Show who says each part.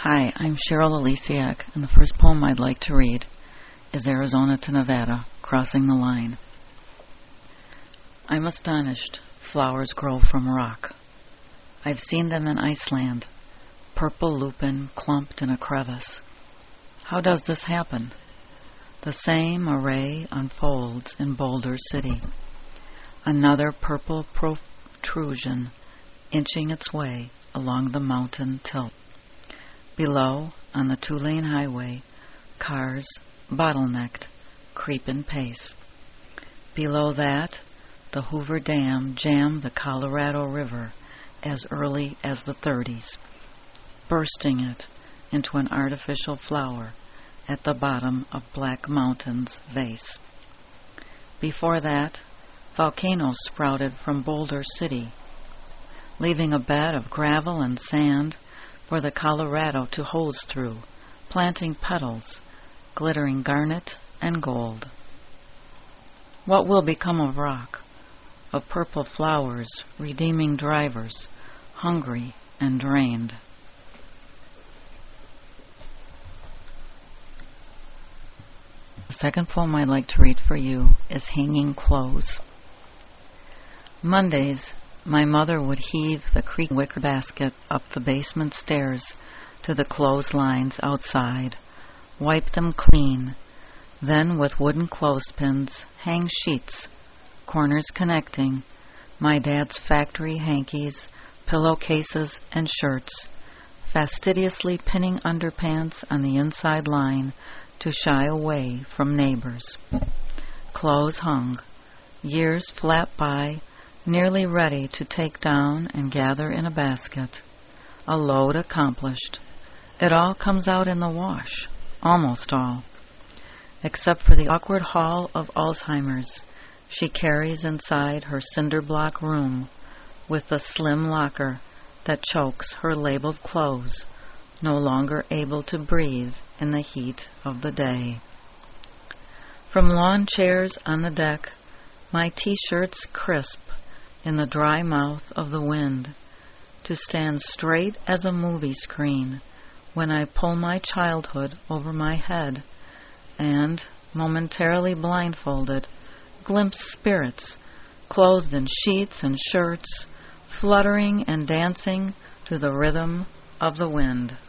Speaker 1: Hi, I'm Cheryl Alesiak, and the first poem I'd like to read is Arizona to Nevada, Crossing the Line. I'm astonished flowers grow from rock. I've seen them in Iceland, purple lupin clumped in a crevice. How does this happen? The same array unfolds in Boulder City. Another purple protrusion inching its way along the mountain tilt. Below, on the two-lane highway, cars, bottlenecked, creep in pace. Below that, the Hoover Dam jammed the Colorado River as early as the 30s, bursting it into an artificial flower at the bottom of Black Mountain's vase. Before that, volcanoes sprouted from Boulder City, leaving a bed of gravel and sand for the Colorado to hose through, planting petals, glittering garnet and gold. What will become of rock, of purple flowers, redeeming drivers, hungry and drained? The second poem I'd like to read for you is Hanging Clothes. Mondays, my mother would heave the creak wicker basket up the basement stairs to the clotheslines outside, wipe them clean, then with wooden clothespins hang sheets, corners connecting, my dad's factory hankies, pillowcases, and shirts, fastidiously pinning underpants on the inside line to shy away from neighbors. Clothes hung, years flapped by, nearly ready to take down and gather in a basket. A load accomplished. It all comes out in the wash, almost all, except for the awkward haul of Alzheimer's she carries inside her cinder block room with the slim locker that chokes her labeled clothes, no longer able to breathe in the heat of the day. From lawn chairs on the deck, my T-shirts crisp in the dry mouth of the wind, to stand straight as a movie screen when I pull my childhood over my head and, momentarily blindfolded, glimpse spirits, clothed in sheets and shirts, fluttering and dancing to the rhythm of the wind.